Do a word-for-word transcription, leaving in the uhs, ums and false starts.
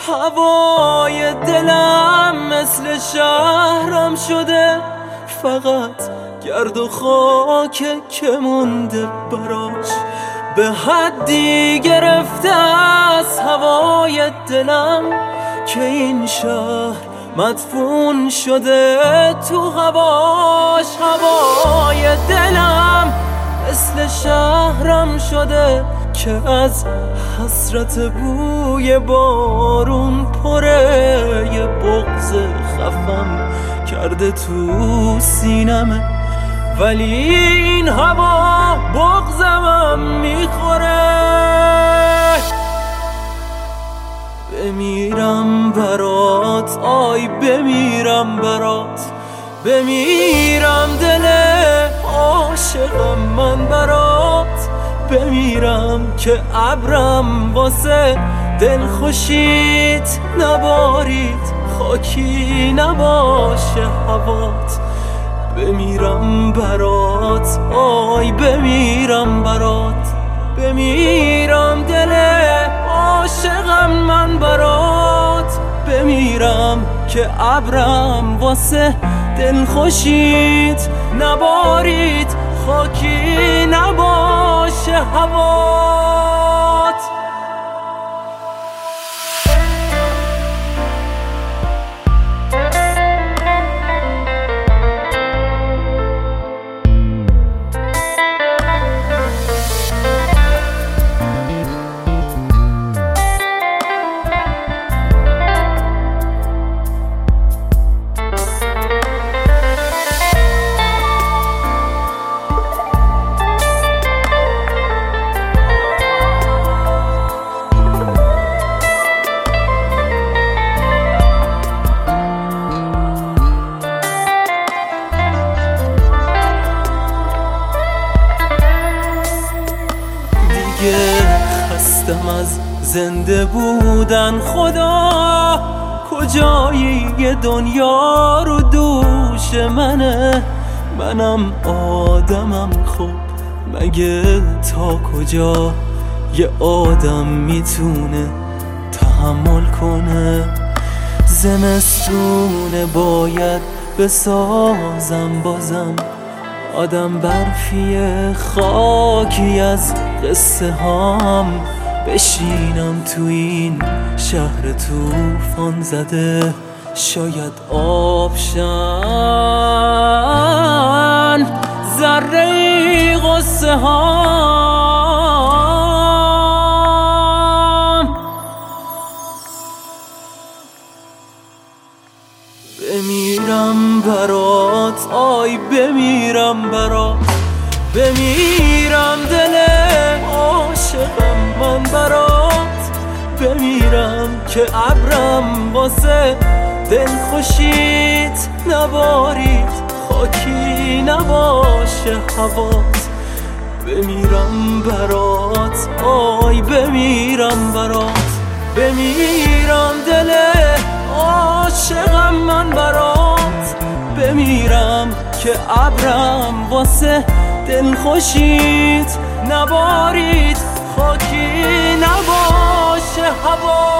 هوای دلم مثل شهرم شده، فقط گرد و خاک که مونده براش. به حدی گرفته از هوای دلم که این شهر مدفون شده تو هواش. هوای دلم مثل شهرم شده که از حسرت بوی بارون پره. یه بغض خفم کرده تو سینمه، ولی این هوا بغضمم میخوره. بمیرم برات، آی بمیرم برات، بمیرم دل عاشقم من برات. بمیرم که ابرم واسه دل خوشیت نبارید، خاکی نباشه هوات. بمیرم برات، آی بمیرم برات، بمیرم دل عاشقم من برات. بمیرم که ابرم واسه دل خوشیت نبارید، خاکی نباشه هوات. خستم از زنده بودن، خدا کجایی یه دنیا رو دوش منه. منم آدمم، خب مگه تا کجا یه آدم میتونه تحمل کنه؟ زمستونه باید بسازم بازم، آدم برفیه خاکی از قصه هام. بشینم تو این شهر توفان زده، شاید آبشن ذره غصه هام. بمیرم برات، آی بمیرم برات، بمیرم دل عاشقم من برات. بمیرم که ابرم واسه دل خوشیت نبارید، خاکی نباشه هوات. بمیرم برات، آی بمیرم برات، بمیرم دل عاشقم من برات. بمیرم که ابرم واسه دل خوشیت نبارید، خاکی نباشه هوا.